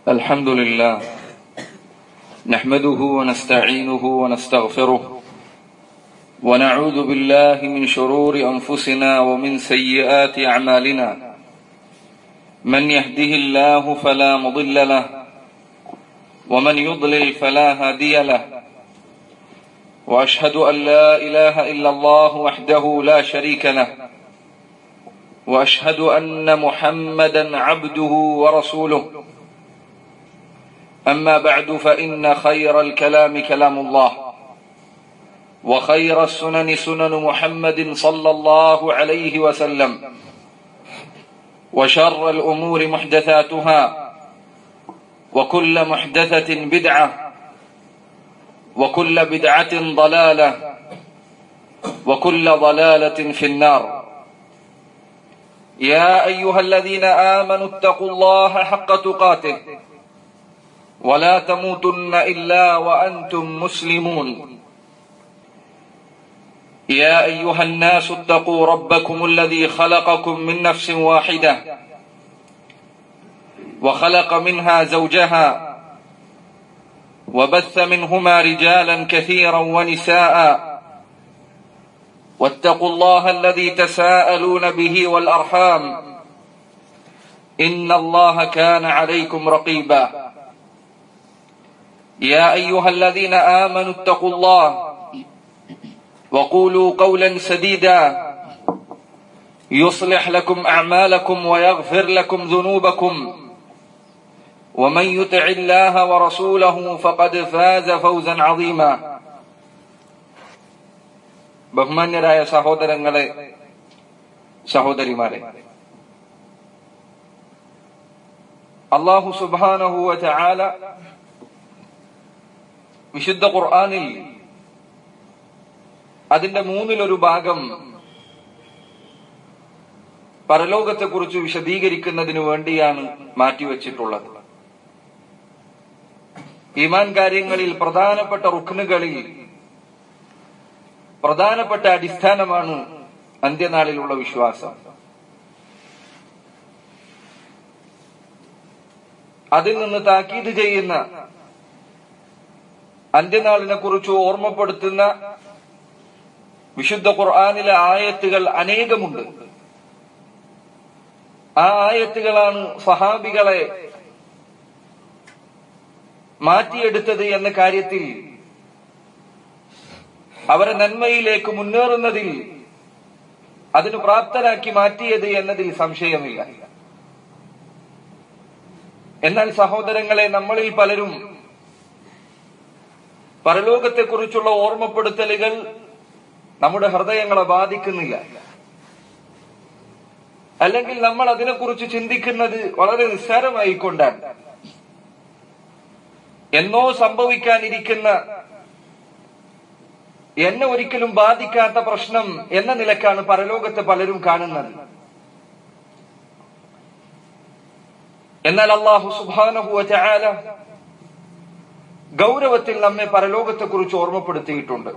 الحمد لله نحمده ونستعينه ونستغفره ونعوذ بالله من شرور أنفسنا ومن سيئات أعمالنا من يهده الله فلا مضل له ومن يضلل فلا هادي له وأشهد أن لا إله إلا الله وحده لا شريك له وأشهد أن محمدا عبده ورسوله أما بعد فإن خير الكلام كلام الله وخير السنن سنن محمد صلى الله عليه وسلم وشر الأمور محدثاتها وكل محدثة بدعة وكل بدعة ضلالة وكل ضلالة في النار يا أيها الذين آمنوا اتقوا الله حق تقاته ولا تموتن إلا وأنتم مسلمون يا أيها الناس اتقوا ربكم الذي خلقكم من نفس واحدة وخلق منها زوجها وبث منهما رجالا كثيرا ونساء واتقوا الله الذي تساءلون به والأرحام إن الله كان عليكم رقيبا يا أيها الذين آمنوا اتقوا الله وقولوا قولا سديدا يصلح لكم أعمالكم ويغفر لكم ذنوبكم ومن يطع الله ورسوله فقد فاز فوزا عظيما ബഹുമാന്യരായ സഹോദരങ്ങളെ, സഹോദരിമാരെ, അല്ലാഹു സുബ്ഹാനഹു വ തആല വിശുദ്ധ ഖുർആനിൽ അതിന്റെ മൂന്നിലൊരു ഭാഗം പരലോകത്തെക്കുറിച്ച് വിശദീകരിക്കുന്നതിന് വേണ്ടിയാണ് മാറ്റിവെച്ചിട്ടുള്ളത്. ഈമാൻ കാര്യങ്ങളിൽ പ്രധാനപ്പെട്ട റുക്നുകളിൽ പ്രധാനപ്പെട്ട അടിസ്ഥാനമാണ് അന്ത്യനാളിലുള്ള വിശ്വാസം. അതിൽ നിന്ന് താക്കീത് ചെയ്യുന്ന, അന്ത്യനാളിനെ കുറിച്ച് ഓർമ്മപ്പെടുത്തുന്ന വിശുദ്ധ ഖുർആനിലെ ആയത്തുകൾ അനേകമുണ്ട്. ആ ആയത്തുകളാണ് സഹാബികളെ മാറ്റിയെടുത്തത് എന്ന കാര്യത്തിൽ, അവരെ നന്മയിലേക്ക് മുന്നേറുന്നതിൽ അതിന് പ്രാപ്തരാക്കി മാറ്റിയത് എന്നതിൽ സംശയമില്ല. എന്നാൽ സഹോദരങ്ങളെ, നമ്മളിൽ പലരും പരലോകത്തെക്കുറിച്ചുള്ള ഓർമ്മപ്പെടുത്തലുകൾ നമ്മുടെ ഹൃദയങ്ങളെ ബാധിക്കുന്നില്ല. അല്ലെങ്കിൽ നമ്മൾ അതിനെക്കുറിച്ച് ചിന്തിക്കുന്നത് വളരെ നിസ്സാരമായിക്കൊണ്ടാണ്. എന്നോ സംഭവിക്കാനിരിക്കുന്ന, എന്നെ ഒരിക്കലും ബാധിക്കാത്ത പ്രശ്നം എന്ന നിലക്കാണ് പരലോകത്തെ പലരും കാണുന്നത്. എന്നാൽ അല്ലാഹു സുബ്ഹാനഹു വ തആല ഗൗരവത്തിൽ നമ്മെ പരലോകത്തെക്കുറിച്ച് ഓർമ്മപ്പെടുത്തിയിട്ടുണ്ട്.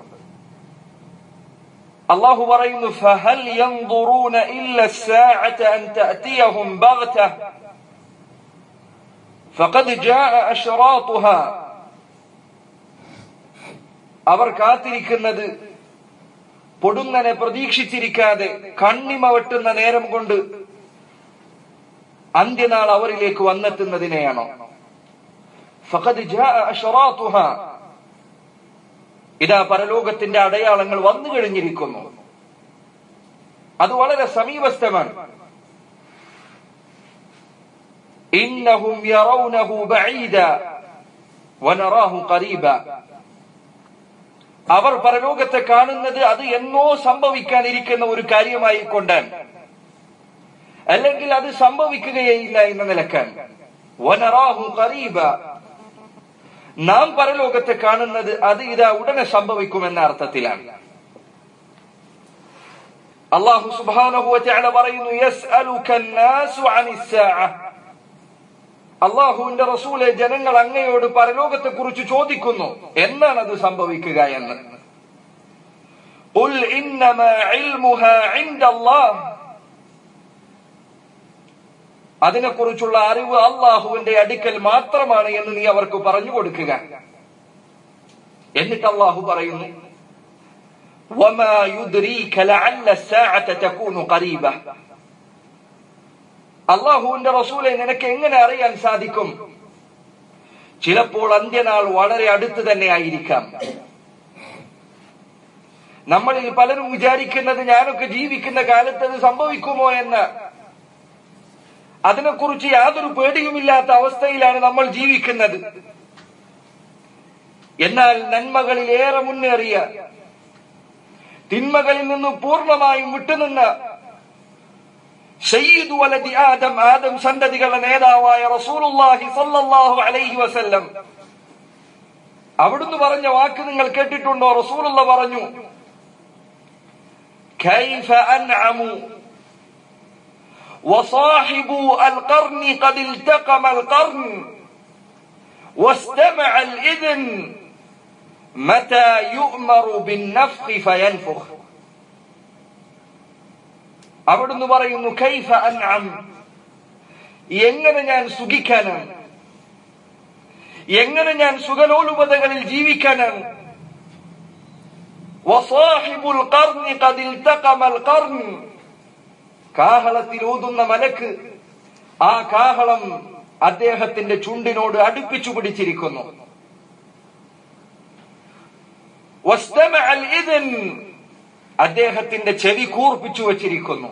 അല്ലാഹു പറയുന്നു, ഫഹൽ യൻദുറൂന ഇല്ല അസ്സാഅത അൻ തഅതിയഹും ബഗ്ത ഫഖദ് ജാഅ അശ്റാതുഹാ. അവർ കാത്തിരിക്കുന്നത് പൊടുന്നനെ പ്രതീക്ഷിച്ചിരിക്കാതെ കണ്ണിമ വെട്ടുന്ന നേരം കൊണ്ട് അന്ത്യനാൾ അവരിലേക്ക് വന്നെത്തുന്നതിനെയാണോ? ഫഖദ് ജാഅ അശ്റാതുഹാ, ഇതാ പരലോകത്തിന്റെ അടയാളങ്ങൾ വന്നു കഴിഞ്ഞിരിക്കുന്നു. അത് വളരെ സമീപസ്ഥമാണ്. ഇന്നഹും യറൗനഹു ബഈദ വനറാഹു ഖരീബ. അവർ പരലോകത്തെ കാണുന്നത് അത് എന്നോ സംഭവിക്കാനിരിക്കുന്ന ഒരു കാര്യമായി കൊണ്ടാണ്, അല്ലെങ്കിൽ അത് സംഭവിക്കുകയില്ല എന്ന നിലക്കാണ്. വനറാഹു ഖരീബ, നാം പരലോകത്തെ കാണുന്നത് അത് ഇതാ ഉടനെ സംഭവിക്കുമെന്ന അർത്ഥത്തിലാണ്. അല്ലാഹു സുബ്ഹാനഹു വ തആല പറയുന്നു, യസ്അലുക അന്നാസു അനിസ്സാഅ. അല്ലാഹുവിന്റെ റസൂലെ, ജനങ്ങൾ അങ്ങയോട് പരലോകത്തെ കുറിച്ച് ചോദിക്കുന്നു, എന്നാണ് അത് സംഭവിക്കുക എന്ന്. ഖുൽ ഇന്നമാ ഇൽമുഹാ ഇൻദല്ലാഹ്. അതിനെക്കുറിച്ചുള്ള അറിവ് അള്ളാഹുവിന്റെ അടുക്കൽ മാത്രമാണ് എന്ന് നീ അവർക്ക് പറഞ്ഞു കൊടുക്കുക. എന്നിട്ട് അള്ളാഹു പറയുന്നു, വമാ യുദ്രീക ലഅല്ല അസ്സാഅത തകൂനു ഖരീബ. അള്ളാഹുവിന്റെ റസൂലെ, നിനക്ക് എങ്ങനെ അറിയാൻ സാധിക്കും? ചിലപ്പോൾ അന്ത്യനാൾ വളരെ അടുത്ത് തന്നെ ആയിരിക്കാം. നമ്മളിൽ പലരും വിചാരിക്കുന്നത് ഞാനൊക്കെ ജീവിക്കുന്ന കാലത്ത് അത് സംഭവിക്കുമോ എന്ന്. അതിനെക്കുറിച്ച് യാതൊരു പേടിയുമില്ലാത്ത അവസ്ഥയിലാണ് നമ്മൾ ജീവിക്കുന്നത്. എന്നാൽ നന്മകളിൽ ഏറെ മുന്നേറിയ, തിന്മകളിൽ നിന്ന് പൂർണ്ണമായും വിട്ടുനിന്ന സയ്യിദു വലദി ആദം, ആദം സന്തതികളുടെ നേതാവായ റസൂലുള്ളാഹി സ്വല്ലല്ലാഹു അലൈഹി വസല്ലം, അവിടുന്ന് പറഞ്ഞ വാക്ക് നിങ്ങൾ കേട്ടിട്ടുണ്ടോ? റസൂലുള്ള പറഞ്ഞു, കൈഫ അൻഅമു വസാഹിബു അൽഖർനി ഖദ് ഇൽതഖമ അൽഖർൻ വസ്തമഅ അൽഇദ്ൻ മതാ യുഅ്മറു ബിന്നഫഖി ഫയൻഫഖ്. അവിടുന്ന് പറയുന്നു, കൈഫ അൻഅം, എങ്ങനെ ഞാൻ സുഖിക്കാനാണ്, എങ്ങനെ ഞാൻ സുഖലോലുപതകളിൽ ജീവിക്കാനാണ്. വസാഹിബുൽ ഖർനി ഖദ് ഇൽതഖമൽ ഖർൻ, കാഹളത്തിൽ ഊതുന്ന മലക്ക് ആ കാഹളം അദ്ദേഹത്തിന്റെ ചുണ്ടിനോട് അടുപ്പിച്ചു പിടിച്ചിരിക്കുന്നു. വസ്തമഅ അൽഇദ്ൻ, അദ്ദേഹത്തിന്റെ ചെവി കൂർപ്പിച്ചു വച്ചിരിക്കുന്നു.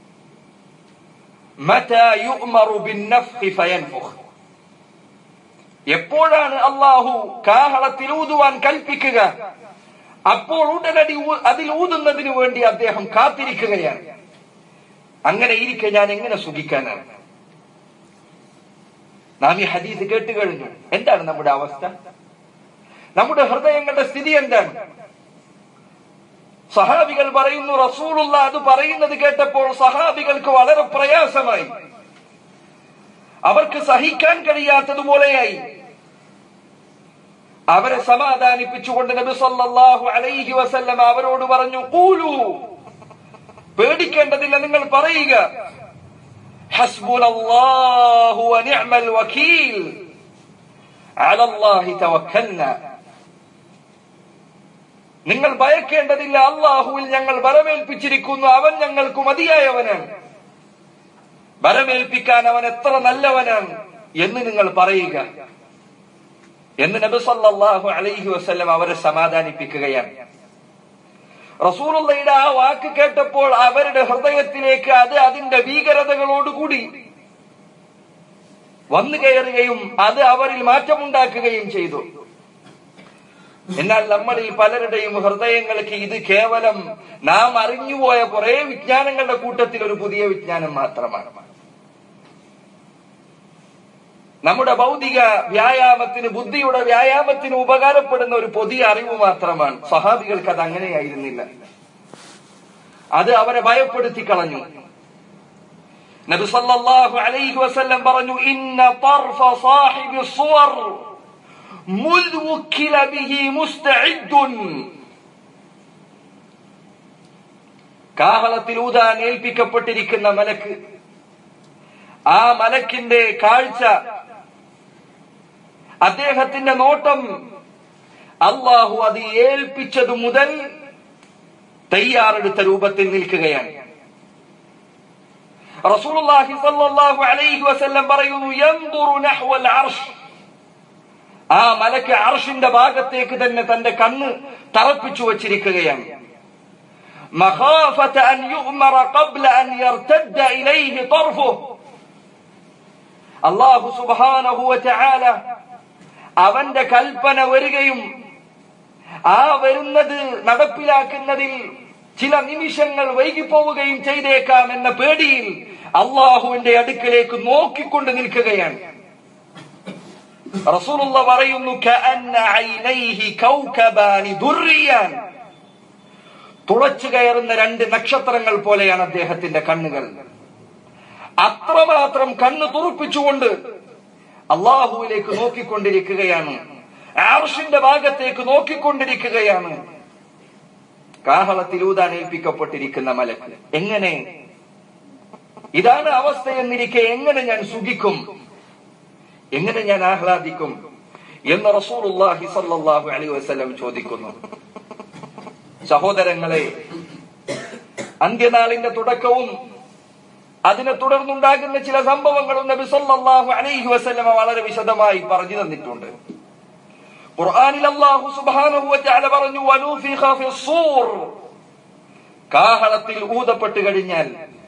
മതാ യുഅ്മറു ബിന്നഫഖി ഫയൻഫഖ്, എപ്പോഴാണ് അല്ലാഹു കാഹളത്തിൽ ഊതുവാൻ കൽപ്പിക്കുക അപ്പോൾ ഉടനടി അതിൽ ഊതുന്നതിന് വേണ്ടി അദ്ദേഹം കാത്തിരിക്കുകയാണ്. അങ്ങനെ ഇരിക്കെ ഞാൻ എങ്ങനെ സുഖിക്കാനാണ്? നാം ഈ ഹദീസ് കേട്ട് കഴിഞ്ഞു. എന്താണ് നമ്മുടെ അവസ്ഥ? നമ്മുടെ ഹൃദയങ്ങളുടെ സ്ഥിതി എന്താണ്? സഹാബികൾ പറയുന്നു, റസൂലുള്ള അത് പറയുന്നത് കേട്ടപ്പോൾ സഹാബികൾക്ക് വളരെ പ്രയാസമായി, അവർക്ക് സഹിക്കാൻ കഴിയാത്തതുപോലെയായി. അവരെ സമാധാനിപ്പിച്ചുകൊണ്ട് നബി സല്ലല്ലാഹു അലൈഹി വസല്ലം അവരോട് പറഞ്ഞു, ഖൂലു, പേടിക്കേണ്ടതില്ല, നിങ്ങൾ പറയുക, ഹസ്ബുനല്ലാഹു വനിഅമൽ വകീൽ അലല്ലാഹി തവക്കൽനാ. നിങ്ങൾ ഭയക്കേണ്ടതില്ല, അല്ലാഹുവിൽ ഞങ്ങൾ ബലമേൽപ്പിച്ചിരിക്കുന്നു, അവൻ ഞങ്ങൾക്ക് മതിയായവനാണ്, ബലമേൽപ്പിക്കാൻ അവൻ എത്ര നല്ലവനാണ് എന്ന് നിങ്ങൾ പറയുക എന്ന് നബി സല്ലല്ലാഹു അലൈഹി വസല്ലം അവരെ സമാധാനിപ്പിക്കുകയാണ്. റസൂലുള്ളാഹിയുടെ ആ വാക്ക് കേട്ടപ്പോൾ അവരുടെ ഹൃദയത്തിലേക്ക് അത് അതിന്റെ ഭീകരതകളോടുകൂടി വന്നു കയറുകയും അത് അവരിൽ മാറ്റമുണ്ടാക്കുകയും ചെയ്തു. എന്നാൽ നമ്മളിൽ പലരുടെയും ഹൃദയങ്ങൾക്ക് ഇത് കേവലം നാം അറിഞ്ഞുപോയ കുറെ വിജ്ഞാനങ്ങളുടെ കൂട്ടത്തിൽ ഒരു പുതിയ വിജ്ഞാനം മാത്രമാണ്. നമ്മുടെ ഭൗതിക വ്യായാമത്തിന്, ബുദ്ധിയുടെ വ്യായാമത്തിന് ഉപകാരപ്പെടുന്ന ഒരു പുതിയ അറിവ് മാത്രമാണ്. സഹാബികൾക്ക് അത് അങ്ങനെയായിരുന്നില്ല. അത് അവരെ ഭയപ്പെടുത്തി കളഞ്ഞു. നബി സല്ലല്ലാഹു അലൈഹി വസല്ലം പറഞ്ഞു, ഇന്ന തർഫ സാഹിബി സുവർ മുദ് വുക്കില ബിഹി മുസ്തഇദ്ദുൻ. കാഹളത്തിൽ ഊതാൻ ഏൽപ്പിക്കപ്പെട്ടിരിക്കുന്ന മലക്ക്, ആ മലക്കിന്റെ കാഴ്ച, അദ്ദേഹത്തിന്റെ നോട്ടം, അല്ലാഹു അത് ഏൽപ്പിച്ചതു മുതൽ തയ്യാറെടുത്ത രൂപത്തിൽ നിൽക്കുകയാണ്. റസൂലുള്ളാഹി സ്വല്ലല്ലാഹു അലൈഹി വസല്ലം പറയുന്നു, യൻദുറു നഹ്വൽ അർശ്. ആ മലക്ക് അർശിന്റെ ഭാഗത്തേക്ക് തന്നെ തന്റെ കണ്ണ് തറപ്പിച്ചു വച്ചിരിക്കുകയാണ്. മഖാഫത അൻ യുഅ്മറ ഖബ്ല അൻ യർതദ്ദ ഇലൈഹി തർഫുഹു. അല്ലാഹു സുബ്ഹാനഹു വ തആല അവന്റെ കൽപ്പന വരികയും ആ വരുന്നത് നടപ്പിലാക്കുന്നതിൽ ചില നിമിഷങ്ങൾ വൈകിപ്പോവുകയും ചെയ്തേക്കാം എന്ന പേടിയിൽ അള്ളാഹുവിന്റെ അടുക്കലേക്ക് നോക്കിക്കൊണ്ട് നിൽക്കുകയാണ്. റസൂലുള്ള പറയുന്നു, കഅന്ന ഐനൈഹി കൗകബാനി ദുർരിയാൻ. തുളച്ചു കയറുന്ന രണ്ട് നക്ഷത്രങ്ങൾ പോലെയാണ് അദ്ദേഹത്തിന്റെ കണ്ണുകൾ. അത്രമാത്രം കണ്ണ് തുറപ്പിച്ചുകൊണ്ട് അള്ളാഹുവിലേക്ക് നോക്കിക്കൊണ്ടിരിക്കുകയാണ്, അർശിന്റെ ഭാഗത്തേക്ക് നോക്കിക്കൊണ്ടിരിക്കുകയാണ്. കാഹളത്തിൽ ഊതാൻ ഏൽപ്പിക്കപ്പെട്ടിരിക്കുന്ന മലക്ക് എങ്ങനെ ഇതാണ് അവസ്ഥയെന്നിരിക്കെ എങ്ങനെ ഞാൻ സുഖിക്കും, എങ്ങനെ ഞാൻ ആഹ്ലാദിക്കും എന്ന് റസൂലുള്ളാഹി സ്വല്ലല്ലാഹു അലൈഹി വസല്ലം ചോദിക്കുന്നു. സഹോദരങ്ങളെ, അന്ത്യനാളിന്റെ തുടക്കവും അതിനെ തുടർന്നുണ്ടാകുന്ന ചില സംഭവങ്ങളും നബി സല്ലല്ലാഹു അലൈഹി വസല്ലം വളരെ വിശദമായി പറഞ്ഞു തന്നിട്ടുണ്ട്. ഖുർആനിൽ അല്ലാഹു സുബ്ഹാനഹു വ തആല പറഞ്ഞു, വനൂഫിഖ ഫിസ്സൂർ, കാഹളത്തിൽ ഊതപ്പെട്ട് കഴിഞ്ഞാൽ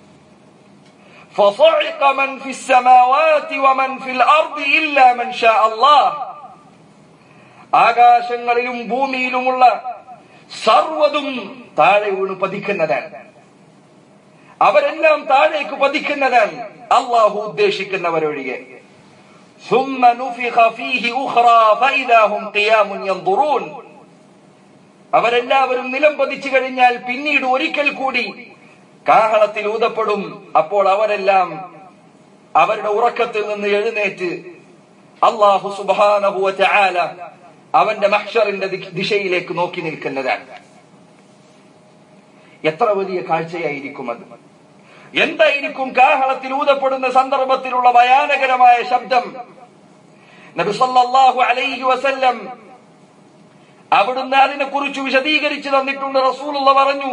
ഫസഇഖ മൻ ഫിസ്സമാവാതി വമൻ ഫിൽ അർദി ഇല്ലാ മൻ ശാ അല്ലാഹ്, ആകാശങ്ങളിലും ഭൂമിയിലുമുള്ള സർവ്വതും താഴെ വീണ് പതിക്കുന്നതാണ്. അവരെല്ലാം താഴേക്ക് പതിക്കുന്നതാണ് അല്ലാഹു ഉദ്ദേശിക്കുന്നവരൊഴികെ. ثم نفخ فيه أخرى فإذا هم قيام ينظرون, അവരെല്ലാവരും നിലം പതിച്ചു കഴിഞ്ഞാൽ പിന്നീട് ഒരിക്കൽ കൂടി കാഹളത്തിൽ ഊതപ്പെടും. അപ്പോൾ അവരെല്ലാം അവരുടെ ഉറക്കത്തിൽ നിന്ന് എഴുന്നേറ്റ് അല്ലാഹു സുബ്ഹാനഹു വ തആല അവന്റെ മഹ്ശറിന്റെ ദിശയിലേക്ക് നോക്കി നിൽക്കുന്നതാണ്. എത്ര വലിയ കാഴ്ചയായിരിക്കും അത്! എന്തായിരിക്കും കാഹളത്തിൽ ഊതപ്പെടുന്ന സന്ദർഭത്തിലുള്ള ഭയാനകരമായ ശബ്ദം! നബി സല്ലല്ലാഹു അലൈഹി വസല്ലം അവിടുന്ന് അതിനെ കുറിച്ച് വിശദീകരിച്ചു തന്നിട്ടുണ്ട്. റസൂലുള്ളാഹി പറഞ്ഞു,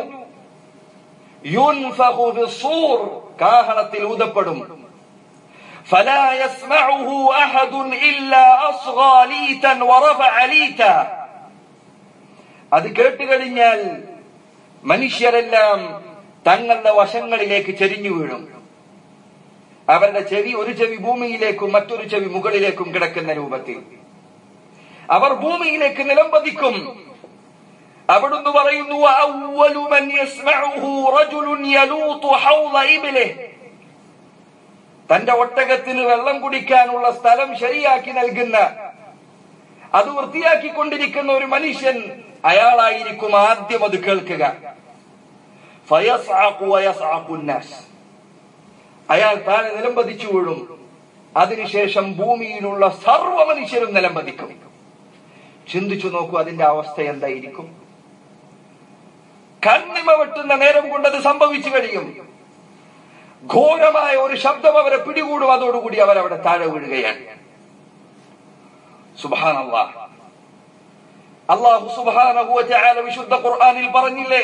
യുൻഫഖു ഫിസ്സൂർ, കാഹളത്തിൽ ഊതപ്പെടും. ഫലാ യസ്മഉഹു അഹദുൻ ഇല്ലാ അസ്ഗാ ലീതൻ വറഫഅ ലീത, അത് കേട്ടുകഴിഞ്ഞാൽ മനുഷ്യരെല്ലാം തങ്ങളുടെ വശങ്ങളിലേക്ക് ചെരിഞ്ഞു വീഴും. അവരുടെ ചെവി, ഒരു ചെവി ഭൂമിയിലേക്കും മറ്റൊരു ചെവി മുകളിലേക്കും കിടക്കുന്ന രൂപത്തിൽ അവർ ഭൂമിയിലേക്ക് നിലംപതിക്കും. അവിടുന്ന് പറയുന്നു, അവ്വലു മൻ യസ്മഉഹു റജുലുൻ യലൂതു ഹൗള ഇബ്ലിഹി, തന്റെ ഒട്ടകത്തിന് വെള്ളം കുടിക്കാനുള്ള സ്ഥലം ശരിയാക്കി നൽകുന്ന, അത് വൃത്തിയാക്കിക്കൊണ്ടിരിക്കുന്ന ഒരു മനുഷ്യൻ, അയാളായിരിക്കും ആദ്യം അത് കേൾക്കുക. ഫയസ്അഖു വയസ്അഖു അന്നാസ്, അയാൾ താഴെ നിലംപതിച്ചു വീഴും. അതിനുശേഷം ഭൂമിയിലുള്ള സർവ്വ മനുഷ്യരും നിലംപതിക്കും. ചിന്തിച്ചു നോക്കൂ, അതിന്റെ അവസ്ഥ എന്തായിരിക്കും! കണ്ണിമ വെട്ടുന്ന നേരം കൊണ്ടത് സംഭവിച്ചു കഴിയും. ഘോരമായ ഒരു ശബ്ദം അവരെ പിടികൂടും. അതോടുകൂടി അവരവിടെ താഴെ വീഴുകയാണ്. സുബ്ഹാനല്ലാഹ്, അല്ലാഹു സുബ്ഹാനഹു വ തആല വിശുദ്ധ ഖുർആനിൽ പറഞ്ഞില്ലേ,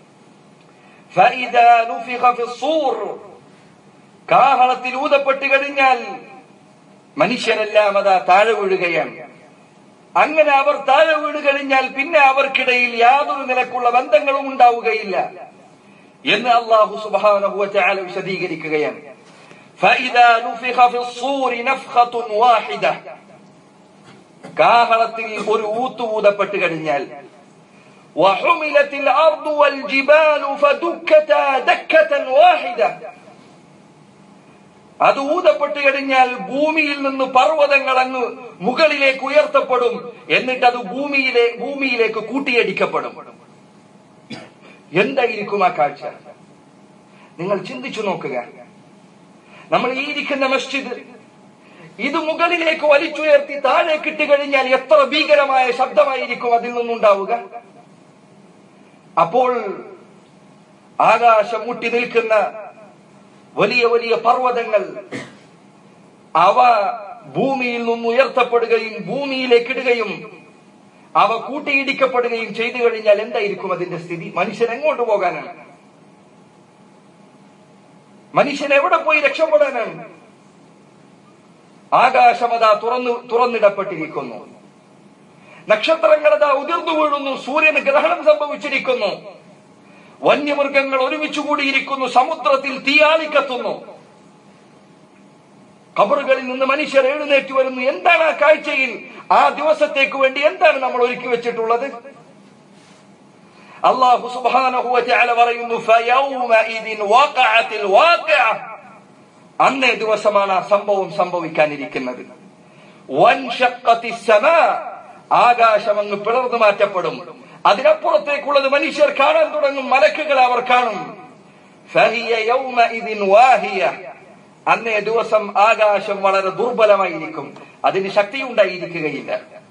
ഫഇദാ നുഫിഖ ഫിസ്സൂർ, കാഹളത്തിൽ ഊതപ്പെട്ട് കഴിഞ്ഞാൽ മനുഷ്യരെല്ലാം അതാ താഴെ വീഴുകയാണ്. അങ്ങനെ അവർ താഴെ വീണ് കഴിഞ്ഞാൽ പിന്നെ അവർക്കിടയിൽ യാതൊരു നിലക്കുള്ള ബന്ധങ്ങളും ഉണ്ടാവുകയില്ല എന്ന് അല്ലാഹു സുബ്ഹാനഹു വ തആല വിശദീകരിക്കുകയാണ്. ഫഇദാ നുഫിഖ ഫിസ്സൂരി നഫ്ഖത്തുൻ വാഹിദ, കാഹളത്തിൽ ഒരു ഊത്ത് ഊതപ്പെട്ട് കഴിഞ്ഞാൽ വഹുമിലത്തിൽ അർദു വൽ ജിബാലു ഫദുക്കതാ ദക്കതൻ വാഹിദ, അത് ഊതപ്പെട്ട് കഴിഞ്ഞാൽ ഭൂമിയിൽ നിന്ന് പർവ്വതങ്ങൾ അങ്ങ് മുകളിലേക്ക് ഉയർത്തപ്പെടും. എന്നിട്ട് അത് ഭൂമിയിലേക്ക് കൂട്ടിയടിക്കപ്പെടും. എന്തായിരിക്കും ആ കാഴ്ച? നിങ്ങൾ ചിന്തിച്ചു നോക്കുക. നമ്മൾ ഈ ഇരിക്കുന്ന മസ്ജിദ്, ഇത് മുകളിലേക്ക് വലിച്ചുയർത്തി താഴേക്ക് ഇട്ട് കഴിഞ്ഞാൽ എത്ര ഭീകരമായ ശബ്ദമായിരിക്കും അതിൽ നിന്നുണ്ടാവുക! അപ്പോൾ ആകാശം മുട്ടി നിൽക്കുന്ന വലിയ വലിയ പർവ്വതങ്ങൾ, അവ ഭൂമിയിൽ നിന്ന് ഉയർത്തപ്പെടുകയും ഭൂമിയിലേക്ക് ഇടുകയും അവ കൂട്ടിയിടിക്കപ്പെടുകയും ചെയ്തു കഴിഞ്ഞാൽ എന്തായിരിക്കും അതിന്റെ സ്ഥിതി? മനുഷ്യൻ എങ്ങോട്ട് പോകാനാണ്? മനുഷ്യൻ എവിടെ പോയി രക്ഷപ്പെടാനാണ്? ആകാശമതാ തുറന്നിടപ്പെട്ടിരിക്കുന്നു. നക്ഷത്രങ്ങളതാ ഉതിർന്നു വീഴുന്നു. സൂര്യന് ഗ്രഹണം സംഭവിച്ചിരിക്കുന്നു. വന്യമൃഗങ്ങൾ ഒരുമിച്ചു കൂടിയിരിക്കുന്നു. സമുദ്രത്തിൽ തീയാളിക്കത്തുന്നു. ഖബറുകളിൽ നിന്ന് മനുഷ്യർ എഴുന്നേറ്റ് വരുന്നു. എന്താണ് ആ കാഴ്ചയിൽ? ആ ദിവസത്തേക്ക് വേണ്ടി എന്താണ് നമ്മൾ ഒരുക്കി വെച്ചിട്ടുള്ളത്? അല്ലാഹു സുബ്ഹാനഹു വ തആല പറയുന്നു, ഫയൗമഇദിൻ വഖഅത്തിൽ വാഖിഅ, അന്നേ ദിവസമാണ് ആ സംഭവം സംഭവിക്കാനിരിക്കുന്നത്. വൻഷഖത്തിസ് സമാ, ആകാശം അങ്ങ് പിളർന്നു മാറ്റപ്പെടും. അതിനപ്പുറത്തേക്കുള്ളത് മനുഷ്യർ കാണാൻ തുടങ്ങും. മലക്കുകൾ അവർ കാണും. ഫഹിയ യൗമഇദിൻ വാഹിയ, അന്നേ ദിവസം ആകാശം വളരെ ദുർബലമായിരിക്കും. അതിന് ശക്തി ഉണ്ടായിരിക്കുകയില്ല.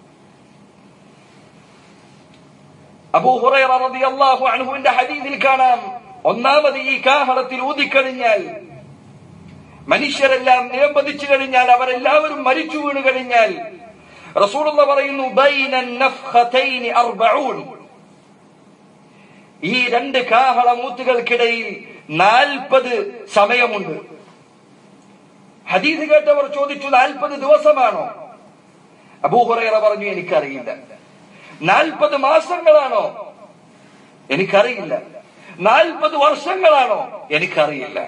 അബൂ ഹുറൈറ റളിയല്ലാഹു അൻഹുവിന്റെ ഹദീസിൽ കാണാം, ഒന്നാമത് ഈ കാഹളത്തിൽ ഊതിക്കഴിഞ്ഞാൽ മനുഷ്യരെല്ലാം നിലംപതിച്ചു കഴിഞ്ഞാൽ, അവരെല്ലാവരും മരിച്ചു വീണു കഴിഞ്ഞാൽ, റസൂലുള്ളാഹി പറയുന്നു ബൈനൻ നഫ്ഖതൈനി 40, ഈ രണ്ട് കാഹളമൂത്തുകൾക്കിടയിൽ 40 സമയമുണ്ട്. ഹദീസ് കേട്ടവർ ചോദിച്ചു, 40 ദിവസമാണോ? അബൂ ഹുറൈറ പറഞ്ഞു, എനിക്കറിയില്ല. 40 മാസങ്ങളാണോ? എനിക്കറിയില്ല. 40 വർഷങ്ങളാണോ? എനിക്കറിയില്ല.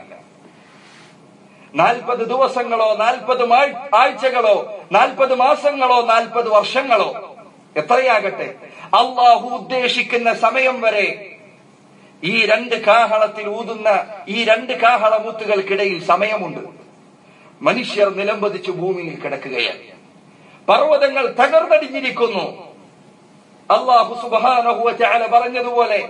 40 ദിവസങ്ങളോ, 40 ആഴ്ചകളോ, 40 മാസങ്ങളോ, 40 വർഷങ്ങളോ, എത്രയാകട്ടെ, അള്ളാഹു ഉദ്ദേശിക്കുന്ന സമയം വരെ ഈ രണ്ട് കാഹളത്തിൽ ഊതുന്ന ഈ രണ്ട് കാഹളമുത്തുകൾക്കിടയിൽ സമയമുണ്ട്. മനുഷ്യർ നിലംപതിച്ച് ഭൂമിയിൽ കിടക്കുകയാണ്. പർവ്വതങ്ങൾ തകർന്നടിഞ്ഞിരിക്കുന്നു. അല്ലാഹു സുബ്ഹാനഹു വ തആല പറഞ്ഞതുപോലെ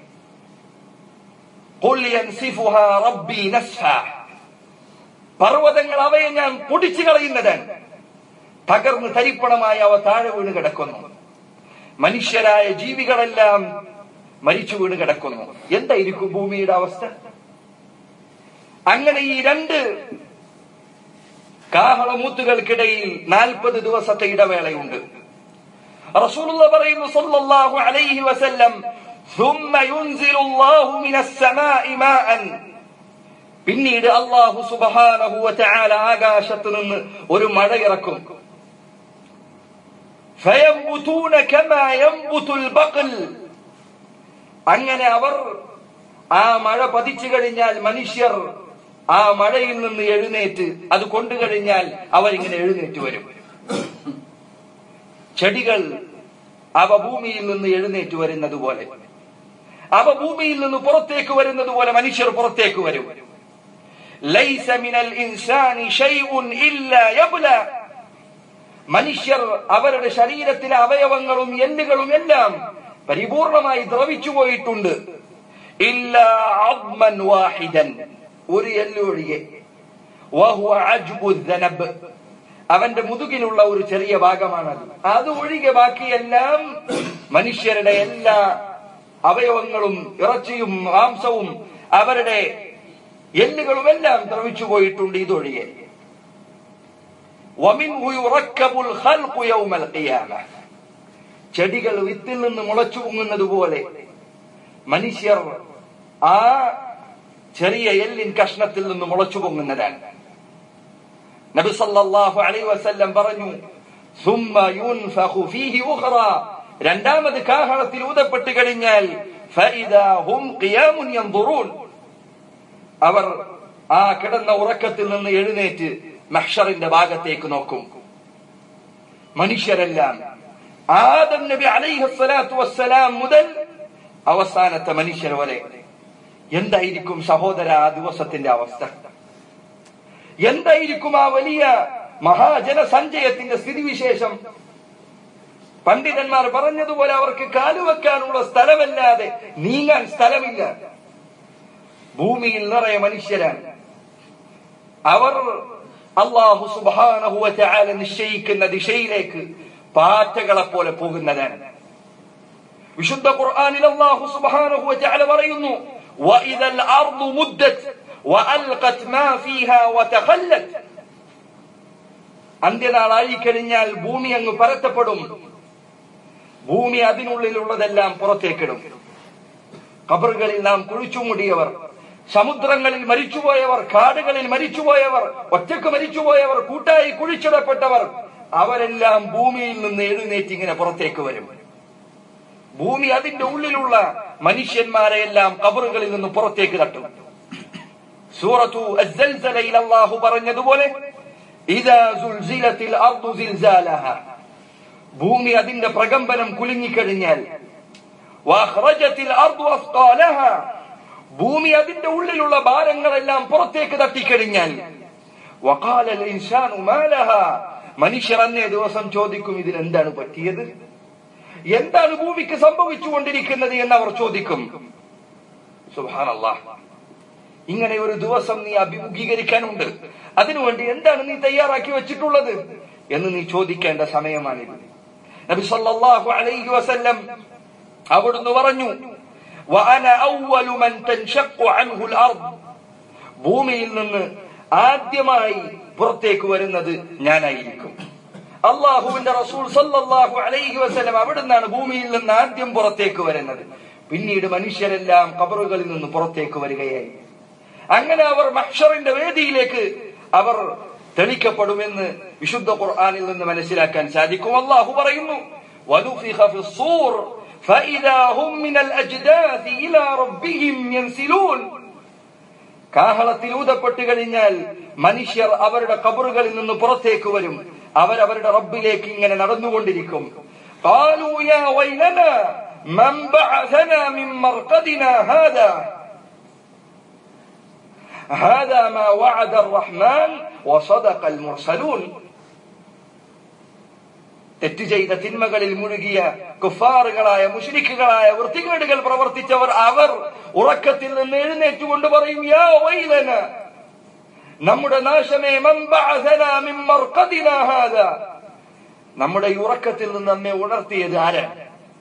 ഖുൽ യൻസിഫുഹാ റബ്ബി നസ്ഫാ, പർവ്വതങ്ങൾ അവയെ ഞാൻ പൊടിച്ചു കളയുന്നതാണ്. തകർന്ന് തരിപ്പണമായി അവ താഴെ വീണ് കിടക്കുന്നു. മനുഷ്യരായ ജീവികളെല്ലാം മരിച്ചു വീണ് കിടക്കുന്നു. എന്തായിരിക്കും ഭൂമിയുടെ അവസ്ഥ? അങ്ങനെ ഈ രണ്ട് കാഹളമൂത്തുകൾക്കിടയിൽ 40 ദിവസത്തെ ഇടവേളയുണ്ട്. റസൂലുള്ളാഹി പറയുന്നു സല്ലല്ലാഹു അലൈഹി വസല്ലം, ثم ينزل الله من السماء ماء, പിന്നീട് അല്ലാഹു സുബ്ഹാനഹു വ തആല ആകാശത്ത് നിന്ന് ഒരു മഴ ഇറക്കും. فينبتون كما ينبت البقل, അങ്ങനെ അവർ ആ മഴ പതിച്ചു കഴിഞ്ഞാൽ മനുഷ്യർ ആ മഴയിൽ നിന്ന് എഴുന്നേറ്റ് അത് കൊണ്ടു കഴിഞ്ഞാൽ അവരിങ്ങനെ എഴുന്നേറ്റ് വരും. ചെടികൾ അവ ഭൂമിയിൽ നിന്ന് എഴുന്നേറ്റ് വരുന്നത് പോലെ, അവ ഭൂമിയിൽ നിന്ന് പുറത്തേക്ക് വരുന്നത് പോലെ മനുഷ്യർ പുറത്തേക്ക് വരും. ലൈസ മിനൽ ഇൻസാനി ശൈഉൻ ഇല്ലാ യബ്ല, മനുഷ്യർ അവരുടെ ശരീരത്തിലെ അവയവങ്ങളും എല്ലുകളും എല്ലാം പരിപൂർണമായി ദ്രവിച്ചു പോയിട്ടുണ്ട്. ഇല്ലാ അദ്മൻ വാഹിദൻ, ഒരു എല്ലൊഴികെ. വഹുവ അജ്ബു ദനബ്, അവന്റെ മുതുകിലുള്ള ഒരു ചെറിയ ഭാഗമാണത്. അത് ഒഴികെ ബാക്കിയെല്ലാം മനുഷ്യരുടെ എല്ലാ അവയവങ്ങളും ഇറച്ചിയും മാംസവും അവരുടെ എല്ലുകളും എല്ലാം ദ്രവിച്ചു പോയിട്ടുണ്ട്, ഇതൊഴികെ. വമിൻഹു യുറക്കബുൽ ഖൽഖു യൗമൽ ഖിയാമ, ചെടികൾ വിത്തിൽ നിന്ന് മുളച്ചു പൊങ്ങുന്നത് പോലെ മനുഷ്യർ ആ ചെറിയ എല്ലിൻ കഷ്ണത്തിൽ നിന്ന് മുളച്ചു പൊങ്ങുന്നതാണ്. നബി സല്ലല്ലാഹു അലൈഹി വസല്ലം പറഞ്ഞു, ثم ينفخ فيه أخرى, രണ്ടാമത് കാഹളത്തിൽ ഊതപ്പെട്ട് കഴിഞ്ഞാൽ فإذا هم قيام ينظرون, അവർ ആ കിടന്ന ഉറക്കത്തിൽ നിന്ന് എഴുന്നേറ്റ് മഹ്ശറിന്റെ ഭാഗത്തേക്ക് നോക്കും. മനുഷ്യരെല്ലാം ആദം നബി അലൈഹിസ്സലാത്തു വസ്സലാം മുതൽ അവസാനത്തെ മനുഷ്യർ വരെ. എന്തായിരിക്കും സഹോദര ആ ദിവസത്തിന്റെ അവസ്ഥ? എന്തായിരിക്കും ആ വലിയ മഹാജനസഞ്ചയത്തിന്റെ സ്ഥിതിവിശേഷം? പണ്ഡിതന്മാർ പറഞ്ഞതുപോലെ അവർക്ക് കാലുവെക്കാനുള്ള സ്ഥലമല്ലാതെ നീങ്ങാൻ സ്ഥലമില്ല. ഭൂമിയിൽ നിറയെ മനുഷ്യരാണ്. അവർ അല്ലാഹു സുബ്ഹാനഹു വ തആല നിശ്ചയിക്കുന്ന ദിശയിലേക്ക് പാറ്റകളെ പോലെ പോകുന്നതാണ്. വിശുദ്ധ ഖുർആനിൽ അല്ലാഹു സുബ്ഹാനഹു വ തആല പറയുന്നു, വഇദൽ അർദു മുദ്ദത് വഅൽഖത് മാ ഫീഹാ വതഖല്ലത്, അന്ത്യനാളായി കഴിഞ്ഞാൽ ഭൂമി അങ്ങ് പരത്തപ്പെടും. ഭൂമി അതിനുള്ളിലുള്ളതെല്ലാം പുറത്തേക്കിടും. ഖബറുകളിൽ നാം കുഴിച്ചുമൂടിയവർ, സമുദ്രങ്ങളിൽ മരിച്ചുപോയവർ, കാടുകളിൽ മരിച്ചുപോയവർ, ഒറ്റക്ക് മരിച്ചുപോയവർ, കൂട്ടായി കുഴിച്ചിടപ്പെട്ടവർ, അവരെല്ലാം ഭൂമിയിൽ നിന്ന് എഴുന്നേറ്റ് ഇങ്ങനെ പുറത്തേക്ക് വരും. ഭൂമി അതിന്റെ ഉള്ളിലുള്ള മനുഷ്യന്മാരെയെല്ലാം ഖബറുകളിൽ നിന്ന് പുറത്തേക്ക് തട്ടും. സൂറത്തു അസ്സൽസലയിൽ അല്ലാഹു പറഞ്ഞതുപോലെ, ഇദാ സുൽസിലത്തിൽ അർദു സിൽസാലഹാ, ഭൂമി അതിന്റെ പ്രകമ്പനം കുലുങ്ങിക്കഴിഞ്ഞാൽ, വഅഖ്റജത്തിൽ അർദു അസ്ഖാലഹാ, ഭൂമി അതിന്റെ ഉള്ളിലുള്ള ഭാരങ്ങളെല്ലാം പുറത്തേക്ക് തട്ടിക്കഴിഞ്ഞാൽ, വഖാലൽ ഇൻസാനു മാ ലഹാ, മനുഷ്യർ അന്നേ ദിവസം ചോദിക്കും, ഇതിനെന്താണ് പറ്റിയത്, എന്താണ് ഭൂമിക്ക് സംഭവിച്ചുകൊണ്ടിരിക്കുന്നത് എന്ന് അവർ ചോദിക്കും. സുബ്ഹാനല്ലാഹ്, ഇങ്ങനെ ഒരു ദിവസം നീ അഭിമുഖീകരിക്കാനുണ്ട്. അതിനുവേണ്ടി എന്താണ് നീ തയ്യാറാക്കി വെച്ചിട്ടുള്ളത് എന്ന് നീ ചോദിക്കേണ്ട സമയമാണിത്. നബി സല്ലല്ലാഹു അലൈഹി വസല്ലം അവിടുന്ന് പറഞ്ഞു, വഅന അവ്വലു മൻ തൻഷഖു അൻഹു അൽ-അർദ്, ഭൂമിയിൽ നിന്ന് ആദ്യമായി പുറത്തേക്ക് വരുന്നത് ഞാനായിരിക്കും. അള്ളാഹുവിന്റെ റസൂൽ സല്ലല്ലാഹു അലൈഹി വസല്ലം അവിടുന്നാണ് ഭൂമിയിൽ നിന്ന് ആദ്യം പുറത്തേക്ക് വരുന്നത്. പിന്നീട് മനുഷ്യരെല്ലാം ഖബറുകളിൽ നിന്ന് പുറത്തേക്ക് വരികയായി. അങ്ങനെ അവർ മഹ്ശറിന്റെ വേദിയിലേക്ക് അവർ തെളിക്കപ്പെടുമെന്ന് വിശുദ്ധ ഖുർആനിൽ നിന്ന് മനസ്സിലാക്കാൻ സാധിക്കും. അല്ലാഹു പറയുന്നു, വനുഫിഖ ഫിസ്സൂർ ഫഇദാ ഹും മിനൽ അജ്ദാഥി ഇലാ റബ്ബിഹിം യൻസിലൂൻ. കാഹളത്തിൽ ഊതപ്പെട്ട് കഴിഞ്ഞാൽ മനുഷ്യർ അവരുടെ ഖബറുകളിൽ നിന്ന് പുറത്തേക്ക് വരും. അവരവരുടെ റബ്ബിലേക്ക് ഇങ്ങനെ നടന്നുകൊണ്ടിരിക്കും. ഖാലൂ യാ വൈലനാ മൻ ബഅസനാ മിൻ മർഖദിനാ ഹാദാ മാ വഅദ അർ-റഹ്മാൻ വസദഖൽ മുർസലൂൻ. തെറ്റ് ചെയ്ത തിന്മകളിൽ മുഴുകിയ കുഫാറുകളായ മുശ്രിക്കുകളായ വൃത്തികേടുകൾ പ്രവർത്തിച്ചവർ അവർ ഉറക്കത്തിൽ നിന്ന് എഴുന്നേറ്റുകൊണ്ട് പറയും, യാ വൈലന, നമ്മുടെ നാശമേ, മൻ ബഅസനാ മിൻ മർഖദിനാ ഹാദാ, നമ്മുടെ ഈ ഉറക്കത്തിൽ നിന്ന് നമ്മെ ഉണർത്തിയത് ആരാണ്?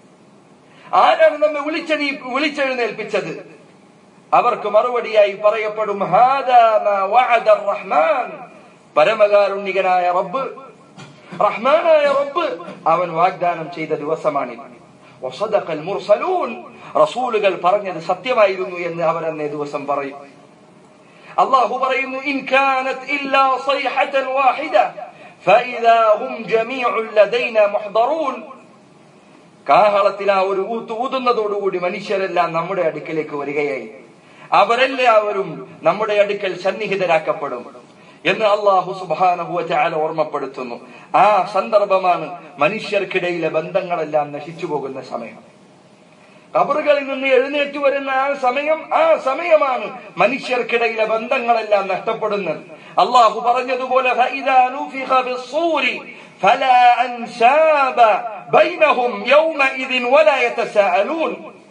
ആരാണ് നമ്മെ വിളിച്ചെഴുന്നേൽപ്പിച്ചത്? അവർക്ക് മറുപടിയായി പറയപ്പെടും, ഹാദാ മാ വഅദ അർ-റഹ്മാൻ, പരമകാരുണ്യനായ റബ്ബ്, റഹ്മാനായ റബ്ബ് അവൻ വാഗ്ദാനം ചെയ്ത ദിവസമാണിത്. വസദഖൽ മുർസലൂൻ, റസൂലുകൾ പറഞ്ഞത് സത്യമായിരുന്നു എന്ന് അവർ അന്നേ ദിവസം പറയും. അല്ലാഹു പറയുന്നു, ഇൻ കാനത് ഇല്ലാ സൈഹതൻ വാഹിദ ഫഇദാ ഹും ജമീഉൻ ലദൈനാ മുഹ്ദറൂൻ. കാഹളത്തിൽ ആ ഒരു ഊതുന്നതോടുകൂടി മനുഷ്യരെല്ലാം നമ്മുടെ അടുക്കലേക്ക് വരികയായി. അവരെല്ലാവരും നമ്മുടെ അടുക്കൽ സന്നിഹിതരാക്കപ്പെടും എന്ന് അല്ലാഹു സുബ്ഹാനഹു വ തആല ഓർമ്മപ്പെടുത്തുന്നു. ആ സന്ദർഭമാണ് മനുഷ്യർക്കിടയിലെ ബന്ധങ്ങളെല്ലാം നശിച്ചു പോകുന്ന സമയം. ഖബറുകളിൽ നിന്ന് എഴുന്നേറ്റ് വരുന്ന ആ സമയമാണ് മനുഷ്യർക്കിടയിലെ ബന്ധങ്ങളെല്ലാം നഷ്ടപ്പെടുന്നത്. അല്ലാഹു പറഞ്ഞതുപോലെ, ഫഇദാ നുഫിഖ ഫിസ്സൂരി ഫലാ അൻസാബ ബൈനഹും യൗമഇദിൻ വലാ യതസാഅലൂൻ.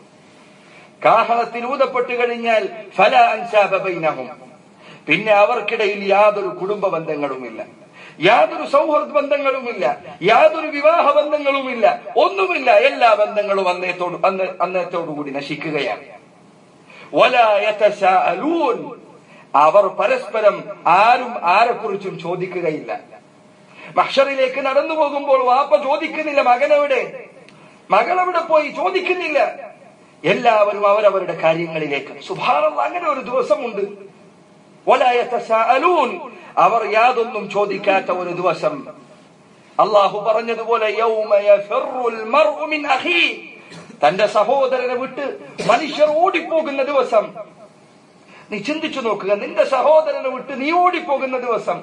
കാഹളത്തിൽ ഊതപ്പെട്ട് കഴിഞ്ഞാൽ ഫലാ അൻസാബ ബൈനഹും, പിന്നെ അവർക്കിടയിൽ യാതൊരു കുടുംബ ബന്ധങ്ങളുമില്ല, യാതൊരു സൗഹൃദ ബന്ധങ്ങളുമില്ല, യാതൊരു വിവാഹ ബന്ധങ്ങളുമില്ല, ഒന്നുമില്ല. എല്ലാ ബന്ധങ്ങളും അന്നത്തോടുകൂടി നശിക്കുകയാണ്. വലാ യതസാഅലൂൻ, അവർ പരസ്പരം ആരും ആരെക്കുറിച്ചും ചോദിക്കുകയില്ല. മഹ്ശറിലേക്ക് നടന്നു പോകുമ്പോൾ വാപ്പ ചോദിക്കുന്നില്ല മകനെവിടെ, മകളെവിടെ പോയി ചോദിക്കുന്നില്ല. എല്ലാവരും അവരവരുടെ കാര്യങ്ങളിലേക്ക്. സുബ്ഹാനല്ലാഹ്, അങ്ങനെ ഒരു ദിവസമുണ്ട്. വലാ യതസാഅലൂൻ, അവർ യാതൊന്നും ചോദിക്കാത്ത ഒരു ദിവസം. അല്ലാഹു പറഞ്ഞതുപോലെ, യൗമ യഫിറുൽ മർഉ മിൻ അഖീ, തന്റെ സഹോദരനെ വിട്ട് മനുഷ്യർ ഓടിപ്പോകുന്ന ദിവസം. നീ ചിന്തിച്ചു നോക്കുക, നിന്റെ സഹോദരനെ വിട്ട് നീ ഓടിപ്പോകുന്ന ദിവസം.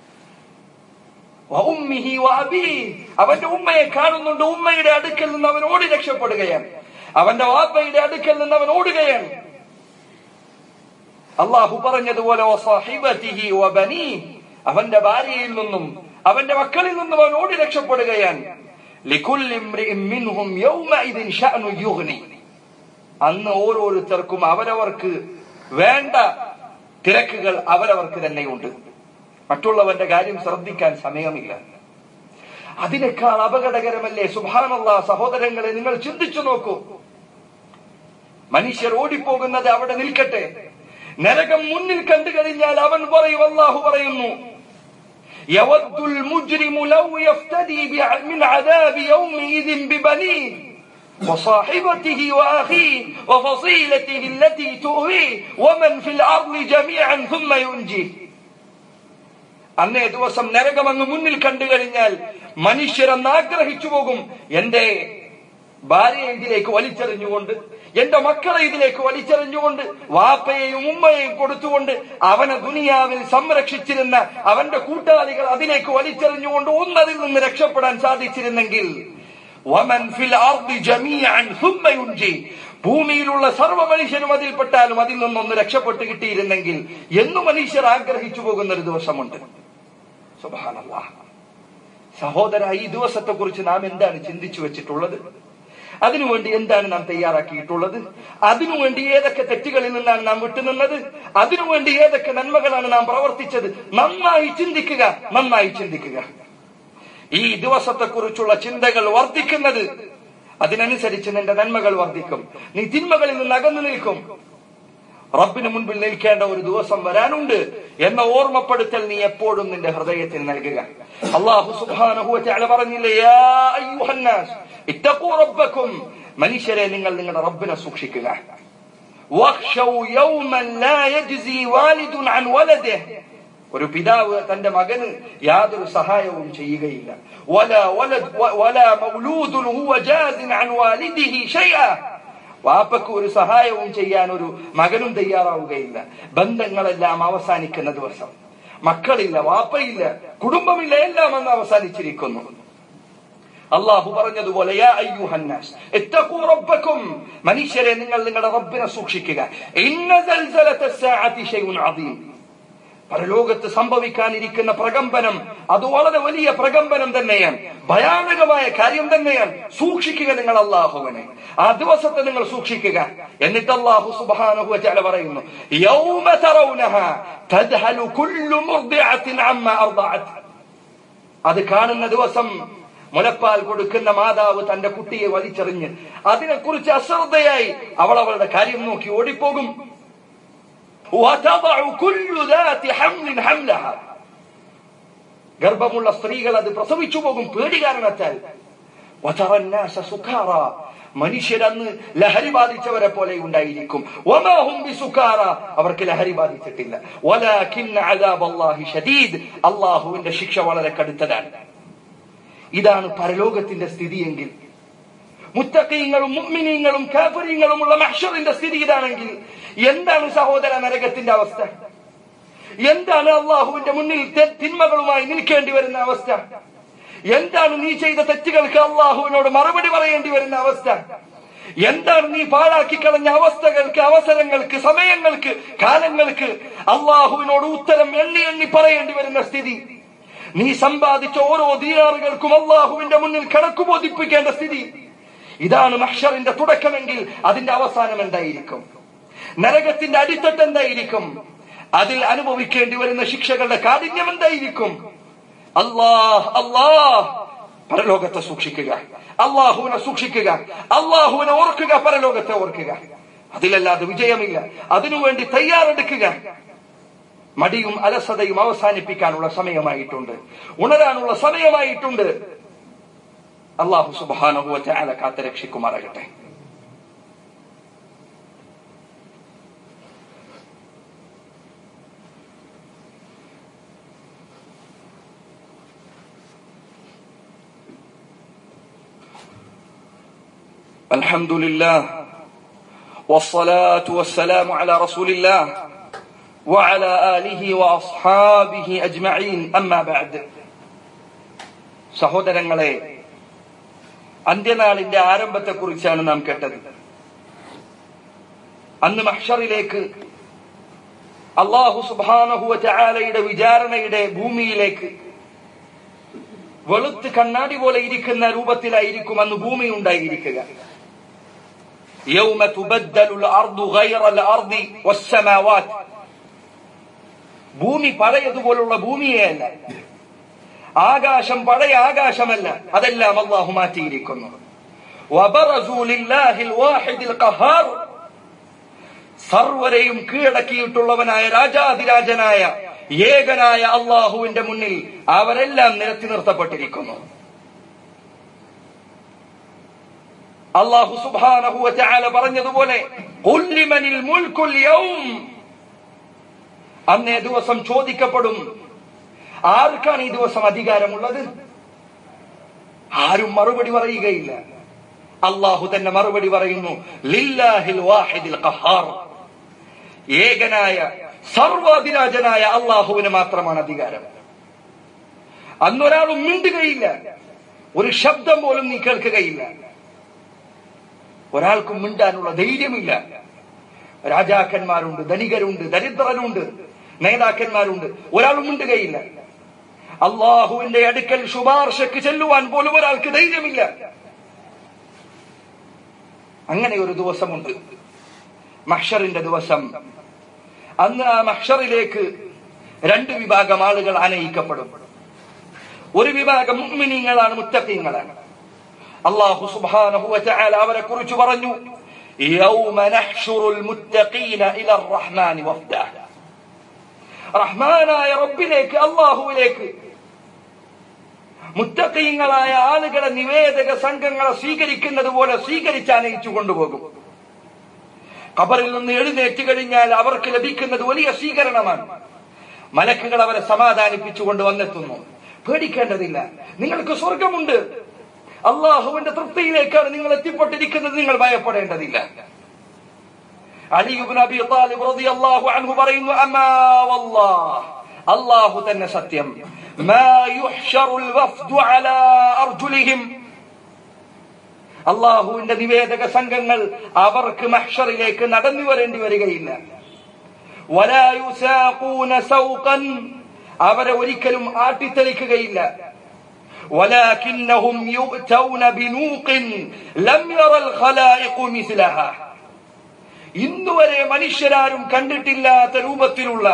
വഉമ്മിഹി വഅബീഹി, അവന്റെ ഉമ്മയെ കാണുന്നുണ്ട്, ഉമ്മയുടെ അടുക്കൽ നിന്ന് അവൻ ഓടി രക്ഷപ്പെടുകയാണ്. അവന്റെ വാപ്പയുടെ അടുക്കൽ നിന്ന് അവൻ ഓടുകയാണ്. അല്ലാഹു പറഞ്ഞതുപോലെ, വസഹിബതിഹി വബനീഹി, അവന്റെ ഭാര്യയിൽ നിന്നും അവന്റെ മക്കളിൽ നിന്നും അവൻ ഓടി രക്ഷപ്പെടുകയാണ്. ലികുല്ലി ഇംറിഇൻ മിൻഹും യൗമഇദിൻ ശഅനു യുഗ്നി, അന്ന് ഓരോരുത്തർക്കും അവരവർക്ക് വേണ്ട തിരക്കുകൾ അവരവർക്ക് തന്നെയുണ്ട്. മറ്റുള്ളവന്റെ കാര്യം ശ്രദ്ധിക്കാൻ സമയമില്ല. അതിനേക്കാൾ അപകടകരമല്ലേ സുബ്ഹാനല്ലാഹ് സഹോദരങ്ങളെ, നിങ്ങൾ ചിന്തിച്ചു നോക്കൂ. മനുഷ്യർ ഓടിപ്പോകുന്നത് അവിടെ നിൽക്കട്ടെ, നരകം മുന്നിൽ കണ്ടു കഴിഞ്ഞാൽ അവൻ പറയും, അല്ലാഹു പറയുന്നു, യവദ്ദുൽ മുജ്രിമു ലൗ യഫ്തദി മിൻ അദാബി യൗമിഇദിൻ ബിബനീഹി വസാഹിബതിഹി വഅഖീഹി വഫസീലതിഹി അല്ലതി തുഹീ വമൻ ഫിൽ അർളി ജമീഅൻ ثم യുൻജി. അന്നേ ദിവസം നരകം അങ്ങ് മുന്നിൽ കണ്ടു കഴിഞ്ഞാൽ മനുഷ്യരെന്ന് ആഗ്രഹിച്ചു പോകും, എന്റെ ഭാര്യയെ ഇതിലേക്ക് വലിച്ചെറിഞ്ഞുകൊണ്ട്, എന്റെ മക്കളെ ഇതിലേക്ക് വലിച്ചെറിഞ്ഞുകൊണ്ട്, വാപ്പയെയും ഉമ്മയെയും കൊടുത്തുകൊണ്ട് അവനെ ദുനിയാവിൽ സംരക്ഷിച്ചിരുന്ന അവന്റെ കൂട്ടാളികൾ അതിലേക്ക് വലിച്ചെറിഞ്ഞുകൊണ്ട് ഒന്നതിൽ നിന്ന് രക്ഷപ്പെടാൻ സാധിച്ചിരുന്നെങ്കിൽ, വമൻ ഫിൽ അർളി ജമീഅൻ ثم യുൻജി, ഭൂമിയിലുള്ള സർവ്വ മനുഷ്യരും അതിൽപ്പെട്ടാലും അതിൽ നിന്നൊന്ന് രക്ഷപ്പെട്ട് കിട്ടിയിരുന്നെങ്കിൽ എന്ന് മനുഷ്യർ ആഗ്രഹിച്ചു പോകുന്ന ഒരു ദിവസമുണ്ട്. സുബ്ഹാനല്ലാഹ്. സഹോദര, ഈ ദിവസത്തെ കുറിച്ച് നാം എന്താണ് ചിന്തിച്ചു വെച്ചിട്ടുള്ളത്? അതിനുവേണ്ടി എന്താണ് നാം തയ്യാറാക്കിയിട്ടുള്ളത്? അതിനുവേണ്ടി ഏതൊക്കെ തെറ്റുകളിൽ നിന്നാണ് നാം വിട്ടുനിന്നത്? അതിനുവേണ്ടി ഏതൊക്കെ നന്മകളാണ് നാം പ്രവർത്തിച്ചത്? നന്നായി ചിന്തിക്കുക, നന്നായി ചിന്തിക്കുക. ഈ ദിവസത്തെ കുറിച്ചുള്ള ചിന്തകൾ വർദ്ധിക്കുന്നത്, അതിനനുസരിച്ച് നിന്റെ നന്മകൾ വർദ്ധിക്കും, നീ തിന്മകളിൽ നിന്ന് അകന്നു നിൽക്കും. റബ്ബിന് മുൻപിൽ നിൽക്കേണ്ട ഒരു ദിവസം വരാനുണ്ട് എന്ന ഓർമ്മപ്പെടുത്തൽ നീ എപ്പോഴും നിന്റെ ഹൃദയത്തിൽ നൽകുക. അല്ലാഹു സുബ്ഹാനഹു വ തആല പറഞ്ഞില്ലേ, യാ അയ്യുഹന്നാസ് ഇത്തഖൂ റബ്ബക്കും, മനുഷ്യരെ നിങ്ങൾ നിങ്ങളുടെ റബ്ബിനെ സൂക്ഷിക്കുക. വഖ്ശൗ യൗമൻ ലാ യജ്സി വാലിദുൻ അൻ വലദിഹി, ഒരു പിതാവ് തന്റെ മകന് യാതൊരു സഹായവും ചെയ്യുകയില്ല. വലാ മൗലൂദുൻ ഹുവ ജാസിൻ അൻ വാലിദിഹി ഷൈഅ, വാപ്പക്ക് ഒരു സഹായവും ചെയ്യാൻ ഒരു മകനും തയ്യാറാവുകയില്ല. ബന്ധങ്ങളെല്ലാം അവസാനിക്കുന്ന ദിവസം, മക്കളില്ല, വാപ്പയില്ല, കുടുംബമില്ല, എല്ലാം അന്ന് അവസാനിച്ചിരിക്കുന്നു. അള്ളാഹു പറഞ്ഞതുപോലെ, യാ അയ്യുഹന്നാസ് ഇത്തഖൂ റബ്ബക്കും, മനുഷ്യരെ നിങ്ങൾ നിങ്ങളുടെ റബ്ബിനെ സൂക്ഷിക്കുക. ഇന്ന സൽസലത്തസ്സാഅതി ശൈഉൻ അദീം, പരലോകത്ത് സംഭവിക്കാനിരിക്കുന്ന പ്രകമ്പനം അത് വളരെ വലിയ പ്രകമ്പനം തന്നെയാണ്, ഭയാനകമായ കാര്യം തന്നെയാണ്. സൂക്ഷിക്കുക നിങ്ങൾ അല്ലാഹുവിനെ, ആ ദിവസത്തെ നിങ്ങൾ സൂക്ഷിക്കുക. എന്നിട്ട് അല്ലാഹു സുബ്ഹാനഹു വ തആല പറയുന്നു, യൗമ തറൗനഹാ തദ്ഹലു കുല്ലു മുർദിഅത്തിൻ അമ്മാ അർദഅത്, അത് കാണുന്ന ദിവസം മുലപ്പാൽ കൊടുക്കുന്ന മാതാവ് തന്റെ കുട്ടിയെ വലിച്ചെറിഞ്ഞ് അതിനെക്കുറിച്ച് അശ്രദ്ധയായി അവൾ അവളുടെ കാര്യം നോക്കി ഓടിപ്പോകും. ഗർഭമുള്ള സ്ത്രീകൾ അത് പ്രസവിച്ചു പോകും പേടി കാരണത്താൽ. മനുഷ്യരന്ന് ലഹരി ബാധിച്ചവരെ പോലെ ഉണ്ടായിരിക്കും. അവർക്ക് ലഹരി ബാധിച്ചിട്ടില്ല. അല്ലാഹുവിന്റെ ശിക്ഷ വളരെ കടുത്തതാണ്. ഇതാണ് പരലോകത്തിന്റെ സ്ഥിതിയെങ്കിൽ, മുത്തഖീങ്ങളും മുഅ്മിനീങ്ങളും കാഫിരീങ്ങളുമുള്ള മഹ്ശറിന്റെ സ്ഥിതി ഇതാണെങ്കിൽ, എന്താണ് സഹോദര നരകത്തിന്റെ അവസ്ഥ? എന്താണ് അള്ളാഹുവിന്റെ മുന്നിൽ തിന്മകളുമായി നിൽക്കേണ്ടി വരുന്ന അവസ്ഥ? എന്താണ് നീ ചെയ്ത തെറ്റുകൾക്ക് അള്ളാഹുവിനോട് മറുപടി പറയേണ്ടി വരുന്ന അവസ്ഥ? എന്താണ് നീ പാഴാക്കി കളഞ്ഞ അവസ്ഥകൾക്ക്, അവസരങ്ങൾക്ക്, സമയങ്ങൾക്ക്, കാലങ്ങൾക്ക് അള്ളാഹുവിനോട് ഉത്തരം എണ്ണി എണ്ണി പറയേണ്ടി വരുന്ന സ്ഥിതി? നീ സമ്പാദിച്ച ഓരോ ദീനാറുകൾക്കും അള്ളാഹുവിന്റെ മുന്നിൽ കണക്ക് ബോധിപ്പിക്കേണ്ട സ്ഥിതി. ഇതാണ് മഹ്ശറിന്റെ തുടക്കമെങ്കിൽ അതിന്റെ അവസാനം എന്തായിരിക്കും? നരകത്തിന്റെ അടിത്തട്ട് എന്തായിരിക്കും? അതിൽ അനുഭവിക്കേണ്ടി വരുന്ന ശിക്ഷകളുടെ കാഠിന്യം എന്തായിരിക്കും? അല്ലാഹ് പരലോകത്തെ സൂക്ഷിക്കുക, അള്ളാഹുവിനെ സൂക്ഷിക്കുക, അള്ളാഹുവിനെ ഓർക്കുക, പരലോകത്തെ ഓർക്കുക. അതിലല്ലാതെ വിജയമില്ല. അതിനുവേണ്ടി തയ്യാറെടുക്കുക. മടിയും അലസതയും അവസാനിപ്പിക്കാനുള്ള സമയമായിട്ടുണ്ട്, ഉണരാനുള്ള സമയമായിട്ടുണ്ട്. അല്ലാഹു സുബ്ഹാനഹു വ തആല കാത്തുരക്ഷിക്കുമാറാകട്ടെ. അൽഹംദുലില്ലാഹ് വസ്സലാത്തു വസ്സലാമു അലാ റസൂലില്ലാഹ് وعلى آله وأصحابه أجمعين أما بعد. സഹോദരങ്ങളെ, അന്ത്യനാളിന്റെ ആരംഭത്തെക്കുറിച്ചാണ് നാം കേട്ടത്. അന്ന് മഹ്ശറിലേക്ക്, അല്ലാഹു സുബ്ഹാനഹു വ തആലയുടെ വിചാരണയുടെ ഭൂമിയിലേക്ക് വെളുത്ത് കണ്ണാടി പോലെ ഇരിക്കുന്ന രൂപത്തിലായിരിക്കും അന്ന് ഭൂമി ഉണ്ടായിരിക്കുക. യൗമ തുബദ്ദലുൽ അർദു ഗൈറൽ അർദി വസ്സമാവാത്, ഭൂമി പഴയതുപോലുള്ള ഭൂമിയെയല്ല, ആകാശം പഴയ ആകാശമല്ല, അതെല്ലാം അല്ലാഹു മാറ്റിയിരിക്കുന്നു. വബറസൂ ലില്ലാഹിൽ വാഹിദിൽ ഖഹാർ, സർവരെയും കീഴടക്കിയിട്ടുള്ളവനായ രാജാതിരാജനായ ഏകനായ അല്ലാഹുവിന്റെ മുന്നിൽ അവരെല്ലാം നിരത്തി നിർത്തപ്പെട്ടിരിക്കുന്നു. അല്ലാഹു സുബ്ഹാനഹു വ തആല പറഞ്ഞതുപോലെ, ഖുൽ ലിമനിൽ മുൽക്കുൽ യൗം, അന്നേ ദിവസം ചോദിക്കപ്പെടും, ആർക്കാണ് ഈ ദിവസം അധികാരമുള്ളത്? ആരും മറുപടി പറയുകയില്ല. അല്ലാഹു തന്നെ മറുപടി പറയുന്നു, ലില്ലാഹിൽ വാഹിദിൽ ഖഹാർ, ഏകനായ സർവാധിരാജനായ അല്ലാഹുവിന് മാത്രമാണ് അധികാരം. അന്നൊരാളും മിണ്ടുകയില്ല, ഒരു ശബ്ദം പോലും നീ കേൾക്കുകയില്ല. ഒരാൾക്കും മിണ്ടാനുള്ള ധൈര്യമില്ല. രാജാക്കന്മാരുണ്ട്, ധനികരുണ്ട്, ദരിദ്രരുണ്ട്, നേതാക്കന്മാരുണ്ട്, ഒരാളും മിണ്ടുകയില്ല. അള്ളാഹുവിന്റെ അടുക്കൽ ശുപാർശക്ക് ചെല്ലുവാൻ പോലും ഒരാൾക്ക് ധൈര്യമില്ല. അങ്ങനെ ഒരു ദിവസമുണ്ട്, മഹ്ശറിന്റെ ദിവസം. അന്ന് ആ മഹ്ശറിലേക്ക് രണ്ട് വിഭാഗം ആളുകൾ ആനയിക്കപ്പെടും. ഒരു വിഭാഗം മുഅ്മിനീങ്ങളാണ്, മുത്തഖീങ്ങളാണ്. അല്ലാഹു സുബ്ഹാനഹു വ തആല അവരെ കുറിച്ച് പറഞ്ഞു, യൗമ നഹ്ശുറുൽ മുത്തഖീന ഇലാ റഹ്മാൻ വഫ്ദാ. റഹ്മാനായ റബ്ബിലേക്ക്, അല്ലാഹുവിലേക്ക് മുത്തഖീങ്ങളായ ആളുകളെ, നിവേദക സംഘങ്ങളെ സ്വീകരിക്കുന്നത് പോലെ സ്വീകരിച്ചനയിച്ചു കൊണ്ടുപോകും. ഖബറിൽ നിന്ന് എഴുന്നേറ്റ് കഴിഞ്ഞാൽ അവർക്ക് ലഭിക്കുന്നത് വലിയ സ്വീകരണമാണ്. മലക്കുകൾ അവരെ സമാധാനിപ്പിച്ചുകൊണ്ട് വന്നെത്തുന്നു. പേടിക്കേണ്ടതില്ല, നിങ്ങൾക്ക് സ്വർഗമുണ്ട്, അള്ളാഹുവിന്റെ തൃപ്തിയിലേക്കാണ് നിങ്ങൾ എത്തിപ്പെട്ടിരിക്കുന്നത്, നിങ്ങൾ ഭയപ്പെടേണ്ടതില്ല. അലി ഇബ്നു അബീ ത്വാലിബ് റളിയല്ലാഹു അൻഹു പറയുന്നു, അമാ വല്ലാഹ്, അല്ലാഹു തന്നെ സത്യം, മാ യുഹ്ശറുൽ വഫ്ദു അലാ അർജുലിഹിം, അല്ലാഹുവിന്റെ നിവേദക സംഘങ്ങൾ അവർക്ക് മഹ്ശറിലേക്ക് നടന്നു വരേണ്ടി വരികയില്ല. വലാ യുസാഖൂന സൗഖൻ, അവരെ ഒരിക്കലും ആട്ടിത്തെളിക്കുകയില്ല. വലാകിന്നഹും യുഅ്തൗന ബിനൂഖിൻ ലം യറൽ ഖലായിഖു മിസ്ലഹാ, ഇന്നുവരെ മനുഷ്യരാരും കണ്ടിട്ടില്ലാത്ത രൂപത്തിലുള്ള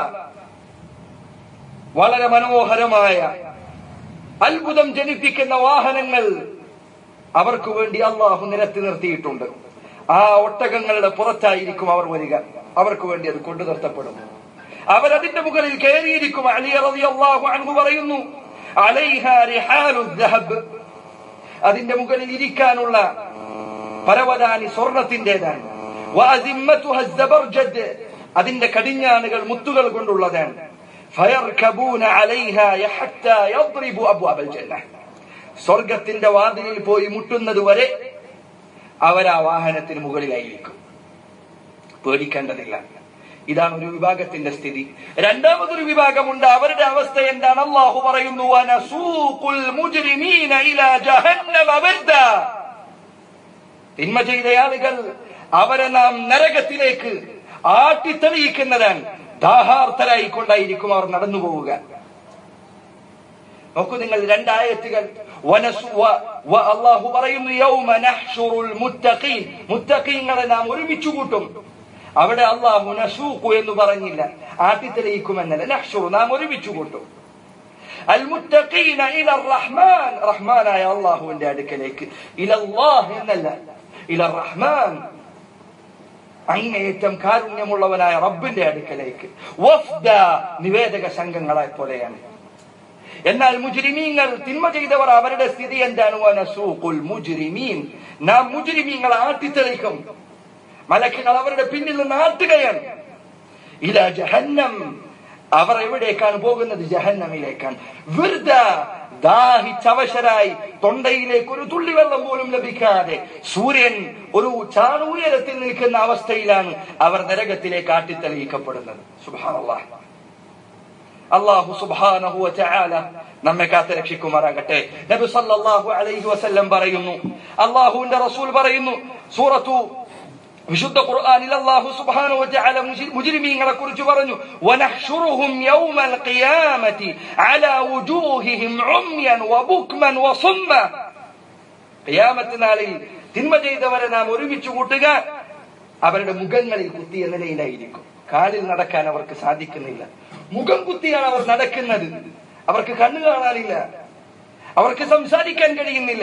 വളരെ മനോഹരമായ അത്ഭുതം ജനിപ്പിക്കുന്ന വാഹനങ്ങൾ അവർക്ക് വേണ്ടി അള്ളാഹു നിരത്തി നിർത്തിയിട്ടുണ്ട്. ആ ഒട്ടകങ്ങളുടെ പുറത്തായിരിക്കും അവർ വരിക, അവർക്ക് വേണ്ടി അത് കൊണ്ടു നിർത്തപ്പെടും. അവരതിന്റെ മുകളിൽ കയറിയിരിക്കും. അലി റളിയല്ലാഹു അൻഹു പറയുന്നു, അലൈഹാ റിഹാലു ദഹബ്, അതിന്റെ മുകളിൽ ഇരിക്കാനുള്ള പരവതാനി സ്വർണത്തിന്റേതാണ്. വഅസിമ്മതുഹ സബർജദ്, അതിന്റെ കടിഞ്ഞാണുകൾ മുത്തുകൾ കൊണ്ടുള്ളതാണ്. ഫയർകബൂന അലൈഹാ ഹത്താ യദ്രിബു അബ്വാബൽ ജന്നah, സ്വർഗത്തിന്റെ വാതിലിൽ പോയി മുട്ടുന്നത് വരെ അവരാ വാഹനത്തിന് മുകളിലായിരിക്കും. പേടിക്കേണ്ടതില്ല. ഇതാണ് ഒരു വിഭാഗത്തിന്റെ സ്ഥിതി. രണ്ടാമതൊരു വിഭാഗമുണ്ട്, അവരുടെ അവസ്ഥ എന്താണ്? അല്ലാഹു പറയുന്നു, വനസൂഖുൽ മുജ്രിമീന ഇലാ ജഹന്നമ വർദാ, തിന്മ ചെയ്ത ആളുകൾ അവരെ നാം നരകത്തിലേക്ക് ആട്ടിത്തെളിയിക്കുന്നതാണ്. ദാഹാർത്തരായിക്കൊണ്ടായിരിക്കും അവർ നടന്നു പോവുക. നോക്കൂ നിങ്ങൾ, രണ്ടായത്തുകൾ. അല്ലാഹു പറയുന്നു, യൗമ നഹ്ശുറുൽ മുത്തഖീൻ, മുത്തഖീങ്ങളെ നാം ഒരുമിച്ചു കൂട്ടും. അവിടെ അല്ലാഹു നസൂഖു എന്ന് പറഞ്ഞില്ല, ആട്ടിത്തെളിയിക്കുമെന്നല്ല. നഹ്ശുറു, നാം ഒരുമിച്ചു കൂട്ടും. അൽ മുത്തഖീന ഇലാ റഹ്മാൻ, റഹ്മാനായ അല്ലാഹുവിന്റെ അടുക്കലേക്ക്. ഇലല്ലാഹ് എന്നല്ല, ഇലാ റഹ്മാൻ, അങ്ങേയറ്റം കാരുണ്യമുള്ളവനായ റബ്ബിന്റെ അടുക്കലേക്ക്. വഫ്ദ, നിവേദക സംഘങ്ങളെ പോലെയാണ്. എന്നാൽ മുജ്രിമീങ്ങൾ, തിന്മ ചെയ്തവർ, അവരുടെ സ്ഥിതി എന്താണ്? വനസൂഖുൽ മുജ്രിമീൻ, നാം മുജ്രിമീങ്ങളെ ആട്ടിത്തെളിക്കും. മലക്കുകൾ അവരുടെ പിന്നിൽ നിന്ന് ആട്ടുകയാണ്. ഇലാ ജഹന്നം, അവർ എവിടേക്കാണ് പോകുന്നത്? ജഹന്നമിലേക്കാണ്. വിർദ, ദാഹിച്ചവശരായി, തൊണ്ടയിലേക്ക് ഒരു തുള്ളി വെള്ളം പോലും ലഭിക്കാതെ, സൂര്യൻ ഒരു ചാണുയരത്തിൽ നിൽക്കുന്ന അവസ്ഥയിലാണ് അവർ നരകത്തിലേക്ക് ആട്ടിത്തെളിയിക്കപ്പെടുന്നത്. സുബ്ഹാനല്ലാഹ്. അല്ലാഹു സുബ്ഹാനഹു വ തആല നമ്മെ കാത്ത് രക്ഷിക്കുമാറാകട്ടെ. നബി സല്ലല്ലാഹു അലൈഹി വസല്ലം പറയുന്നു, അല്ലാഹുവിന്റെ റസൂൽ പറയുന്നു, സൂറത്തു വിശുദ്ധ ഖുർആനിൽ അല്ലാഹു സുബ്ഹാനഹു വ തആല മുജ്രിമീങ്ങളെ കുറിച്ച് പറഞ്ഞു, വനഹ്ശുറുഹും യൗമൽ ഖിയാമത്തി അലാ വുജൂഹിഹിം ഉംയൻ വബുക്മൻ വസുമ്മ, ഖിയാമത്ത് നാളിൽ തിന്മ ചെയ്തവരെ നാം ഒരുമിച്ച് കൂട്ടുക, അവരുടെ മുഖങ്ങളിൽ കുത്തിയ നിലയിലായിരിക്കും. കാലിൽ നടക്കാൻ അവർക്ക് സാധിക്കുന്നില്ല, മുഖം കുത്തിയാണ് അവർ നടക്കുന്നത്. അവർക്ക് കണ്ണു കാണാനില്ല, അവർക്ക് സംസാരിക്കാൻ കഴിയുന്നില്ല.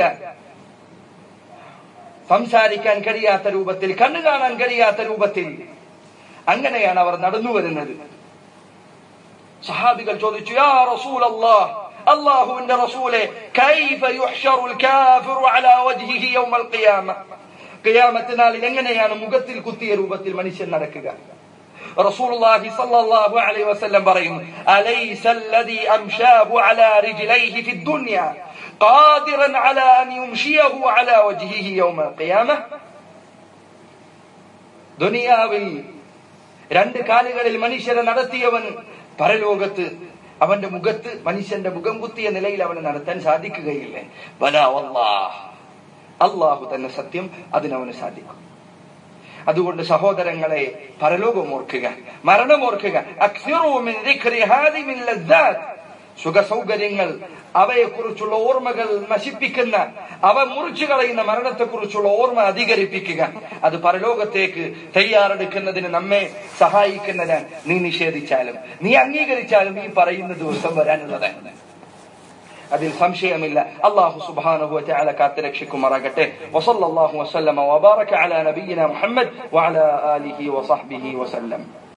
സംസാരിക്കാൻ കഴിയാത്ത രൂപത്തിൽ, കണ്ണു കാണാൻ കഴിയാത്ത രൂപത്തിൽ, അങ്ങനെയാണ് അവർ നടന്നു വരുന്നത്. സഹാബികൾ ചോദിച്ചു, യാ റസൂലല്ലാഹ്, അല്ലാഹുവിന്റെ റസൂലേ, കൈഫ യുഹ്ശറുൽ കാഫിറു അലാ വജ്ഹിഹി യൗമൽ ഖിയാമ, ഖിയാമത്ത് നാളിൽ എങ്ങനെയാണ് മുഖത്തിൽ കുത്തിയ രൂപത്തിൽ മനുഷ്യൻ നടക്കുക? റസൂലുള്ളാഹി സ്വല്ലല്ലാഹു അലൈഹി വസല്ലം പറയുന്നു, അലൈസല്ലദീ അംശാഹു അലാ റിജ്ലൈഹി ഫിദ്ദുനിയ ഖാദിറൻ അലാ അൻ യുംശിയഹു അലാ വജ്ഹിഹി യൗമൽ ഖിയാമ, ദുനിയാവിൽ രണ്ട് കാലുകളിൽ മനുഷ്യരെ നടത്തിയവൻ പരലോകത്ത് അവന്റെ മുഖത്ത് മനുഷ്യന്റെ മുഖം കുത്തിയ നിലയിൽ അവന് നടത്താൻ സാധിക്കുകയില്ലേ? ബലാ വല്ലാഹ്, അല്ലാഹു തന്നെ സത്യം, അതിനവന് സാധിക്കും. അതുകൊണ്ട് സഹോദരങ്ങളെ, പരലോകം ഓർക്കുക, മരണം ഓർക്കുക. അക്സിറൂ മിൻ ദിക്രി ഹാദിമിൽ ലദ്ദാത്ത്, സുഖ സൗകര്യങ്ങൾ, അവയെക്കുറിച്ചുള്ള ഓർമ്മകൾ നശിപ്പിക്കുന്ന, അവ മുറിച്ചു കളയുന്ന മരണത്തെക്കുറിച്ചുള്ള ഓർമ്മ അധികരിപ്പിക്കുക. അത് പരലോകത്തേക്ക് തയ്യാറെടുക്കുന്നതിന് നമ്മെ സഹായിക്കുന്നതാണ്. നീ നിഷേധിച്ചാലും നീ അംഗീകരിച്ചാലും ഈ പറയുന്ന ദിവസം വരാനുള്ളതാണ്. അതിൽ സംശയമില്ല. അല്ലാഹു സുബ്ഹാനഹു വ തആല കാത്തുരക്ഷിക്കുമാറാകട്ടെ. വസല്ലല്ലാഹു വസല്ലമ വബാറക അലാ നബിയിന മുഹമ്മദ് വഅലാ ആലിഹി വസഹ്ബിഹി വസല്ലം.